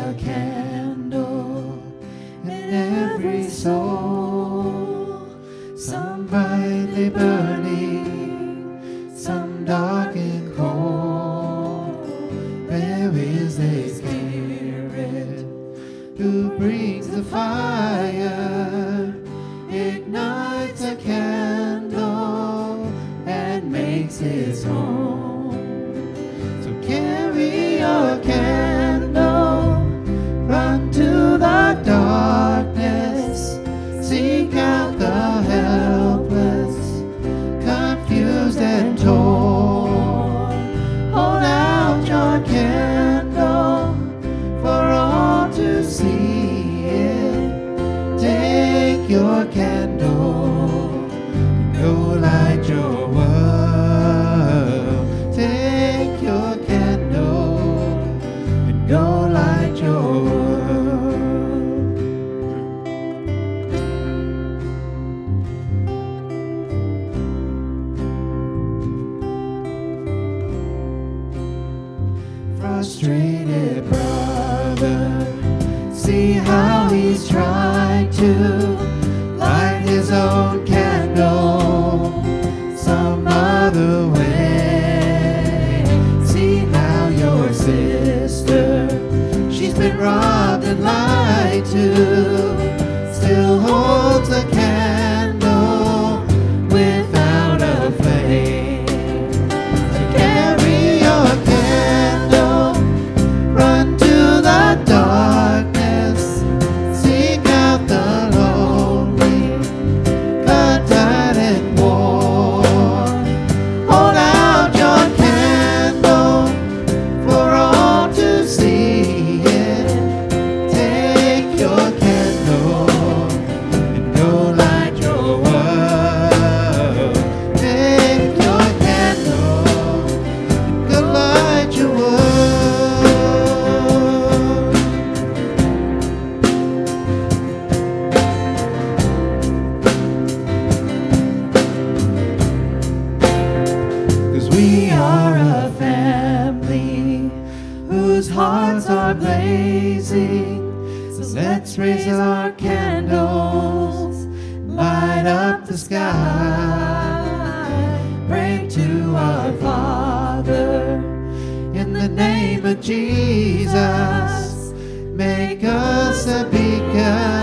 a candle in every soul, some brightly burning, some dark and cold. There is a Spirit who brings the fire, ignites a candle, and makes his home. So carry your candle, run to the darkness, seek out the helpless, confused and torn. Hold out your candle for all to see it. Take your candle, go light your world. Take your candle and go light your world. Frustrated brother, see how he's trying to light his own candle some other way. See now your sister, she's been robbed and lied to, still holds a candle without a flame. So carry your candle, run to the darkness, seek out the lonely, cut tight and worn. Hold out your candle for all to see it. Take your candle and go light your world. Take your candle and go light your world. Cause we are a family whose hearts are blazing. So let's raise our candles, light up the sky. Pray to our Father in the name of Jesus. Make us a beacon